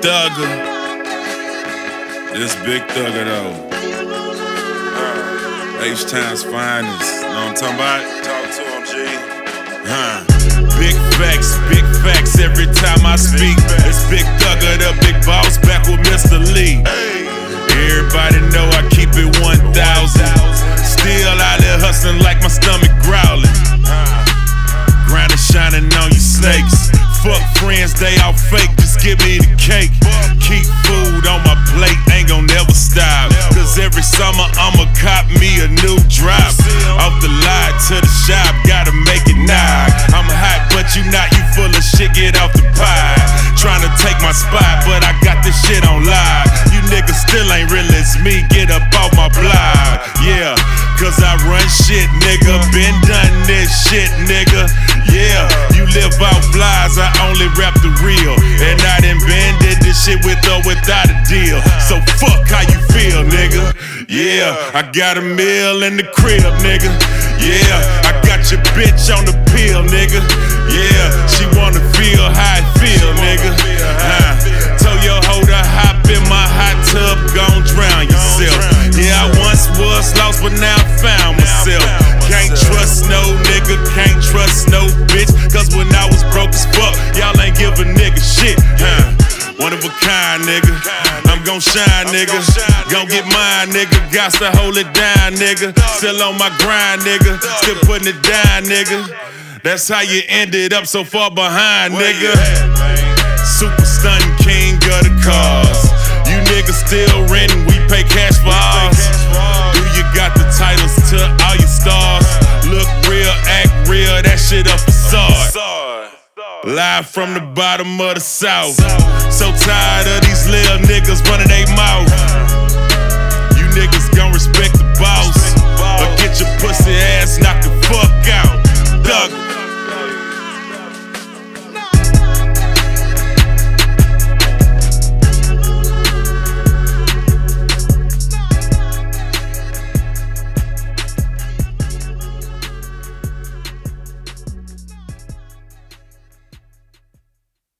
Thugger. This Big Thugger though. H-Town's finest. Know what I'm talking about? Talk to him, G. Big facts every time I speak. It's Big Thugger, the big boss, back with Mr. Lee. Everybody know I keep it 1,000. Still out there hustling like my stomach growling. Grinding, shining on you snakes. Fuck friends, they all fake, just give me the cake. Keep food on my plate, ain't gon' never stop. Cause every summer I'ma cop me a new drop. Off the lot to the shop, gotta make it knock. I'm hot, but you not, you full of shit, get off the pie. Tryna take my spot, but I got this shit on live. You niggas still ain't real as me, get up off my block. Yeah, cause I run shit, nigga. Been done this shit, nigga. Yeah, you live out flies, I only rap the real. And I done did this shit with or without a deal. So fuck how you feel, nigga. Yeah, I got a meal in the crib, nigga. Yeah, I got your bitch on the pill, nigga. Yeah, she wanna feel how I feel, nigga. Told your hoe to hop in my hot tub, gon' drown yourself. Yeah, I once was lost, but now I found myself. Can't trust no nigga, can't trust no bitch. Cause when I was broke as fuck, y'all ain't give a nigga shit. One of a kind, nigga. I'm gon' shine, nigga. Gon' get mine, nigga. Gots to hold it down, nigga. Still on my grind, nigga. Still putting it down, nigga. That's how you ended up so far behind, nigga. Super stunning king of the cars. You niggas still renting, we pay cash for ours. Do you got the titles to all your stars? Look real, act real, that shit a facade. Live from the bottom of the south. So tired of these little niggas running they mouth.